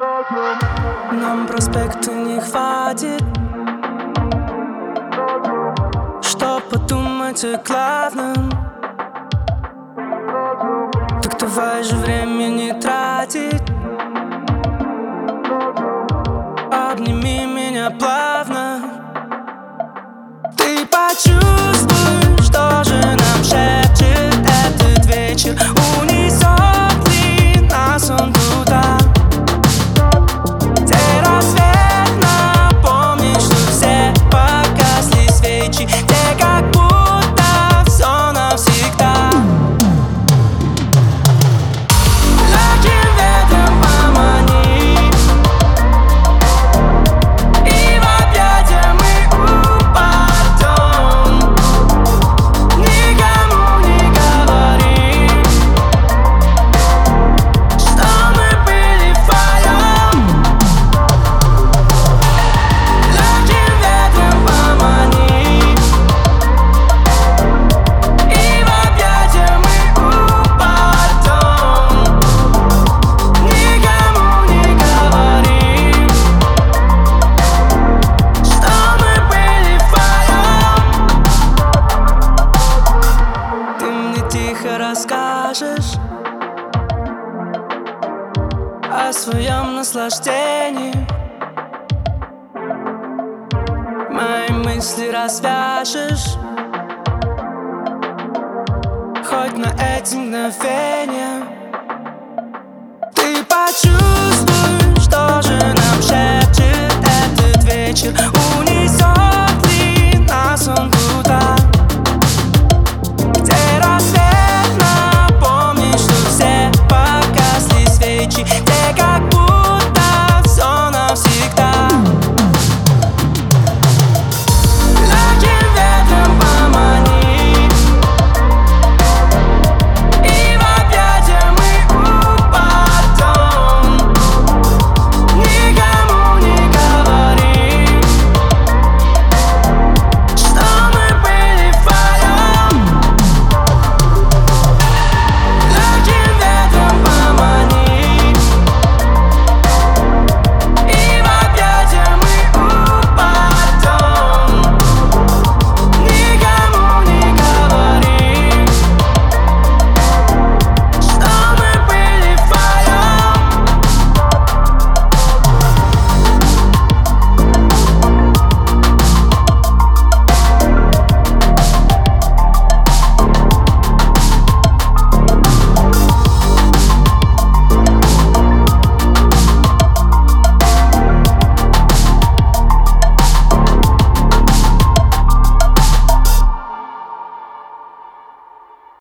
Нам проспекта не хватит, чтоб подумать о главном. Так давай же время не тратить. Обними меня плавно. Ты почувствуй, что же нам шепчет этот вечер. Унесет ли нас он туда, где рассвет напомнит, что все погасли свечи, где как будто все навсегда. Легким ветром помани, и в объятия мы упадем. Никому не говори, что мы были вдвоем. Легким ветром помани, и в объятия мы упадем. Никому не говори, что мы были вдвоем. Ты мне тихо расскажешь о своем наслаждении, мои мысли развяжешь хоть на эти мгновения.